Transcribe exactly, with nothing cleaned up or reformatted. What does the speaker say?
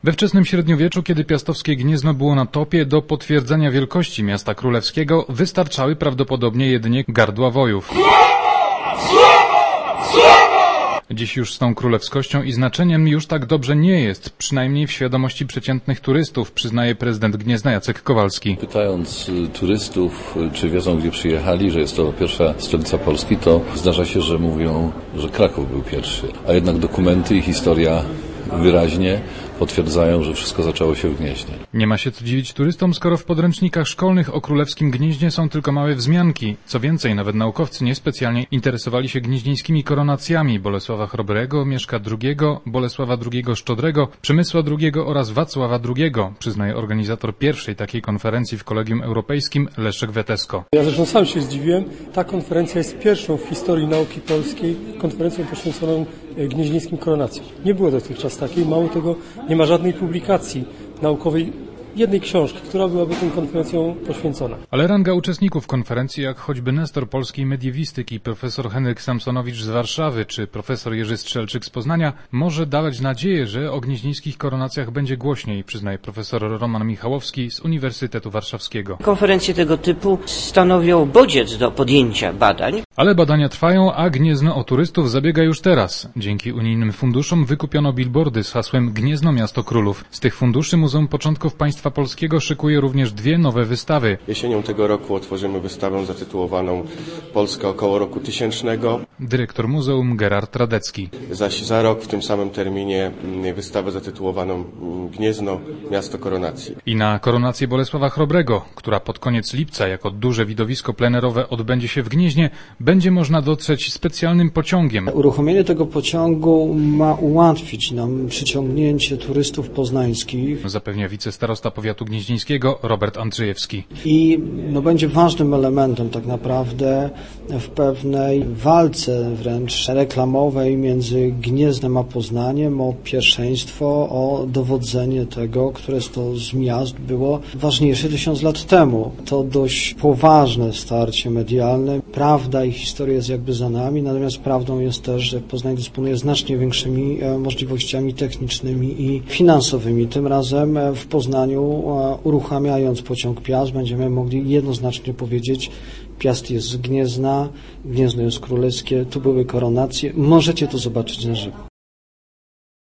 We wczesnym średniowieczu, kiedy piastowskie Gniezno było na topie, do potwierdzenia wielkości miasta królewskiego wystarczały prawdopodobnie jedynie gardła wojów. Dziś już z tą królewskością i znaczeniem już tak dobrze nie jest, przynajmniej w świadomości przeciętnych turystów, przyznaje prezydent Gniezna Jacek Kowalski. Pytając turystów, czy wiedzą, gdzie przyjechali, że jest to pierwsza stolica Polski, to zdarza się, że mówią, że Kraków był pierwszy, a jednak dokumenty i historia wyraźnie potwierdzają, że wszystko zaczęło się w Gnieźnie. Nie ma się co dziwić turystom, skoro w podręcznikach szkolnych o królewskim Gnieźnie są tylko małe wzmianki. Co więcej, nawet naukowcy niespecjalnie interesowali się gnieźnieńskimi koronacjami Bolesława Chrobrego, Mieszka drugiego, Bolesława drugiego Szczodrego, Przemysła drugiego oraz Wacława drugiego, przyznaje organizator pierwszej takiej konferencji w Kolegium Europejskim Leszek Wetesko. Ja zresztą sam się zdziwiłem. Ta konferencja jest pierwszą w historii nauki polskiej konferencją poświęconą gnieźnieńskim koronacjom. Nie było dotychczas takiej, mało tego, nie ma żadnej publikacji naukowej, jednej książki, która byłaby tym konferencjom poświęcona. Ale ranga uczestników konferencji, jak choćby nestor polskiej mediewistyki, profesor Henryk Samsonowicz z Warszawy, czy profesor Jerzy Strzelczyk z Poznania, może dawać nadzieję, że o gnieźnieńskich koronacjach będzie głośniej, przyznaje profesor Roman Michałowski z Uniwersytetu Warszawskiego. Konferencje tego typu stanowią bodziec do podjęcia badań. Ale badania trwają, a Gniezno o turystów zabiega już teraz. Dzięki unijnym funduszom wykupiono billboardy z hasłem Gniezno Miasto Królów. Z tych funduszy Muzeum Początków Państwa Polskiego szykuje również dwie nowe wystawy. Jesienią tego roku otworzymy wystawę zatytułowaną Polska około roku tysięcznego. Dyrektor muzeum Gerard Radecki. Zaś za rok w tym samym terminie wystawę zatytułowaną Gniezno Miasto Koronacji. I na koronację Bolesława Chrobrego, która pod koniec lipca jako duże widowisko plenerowe odbędzie się w Gnieźnie, będzie można dotrzeć specjalnym pociągiem. Uruchomienie tego pociągu ma ułatwić nam przyciągnięcie turystów poznańskich. Zapewnia wicestarosta powiatu gnieźnieńskiego Robert Andrzejewski. I no, będzie ważnym elementem tak naprawdę w pewnej walce wręcz reklamowej między Gnieznem a Poznaniem o pierwszeństwo, o dowodzenie tego, które to z miast było ważniejsze tysiąc lat temu. To dość poważne starcie medialne. Prawda i historia jest jakby za nami, natomiast prawdą jest też, że Poznań dysponuje znacznie większymi możliwościami technicznymi i finansowymi. Tym razem w Poznaniu, uruchamiając pociąg Piast, będziemy mogli jednoznacznie powiedzieć: Piast jest z Gniezna, Gniezno jest królewskie, tu były koronacje, możecie to zobaczyć na żywo.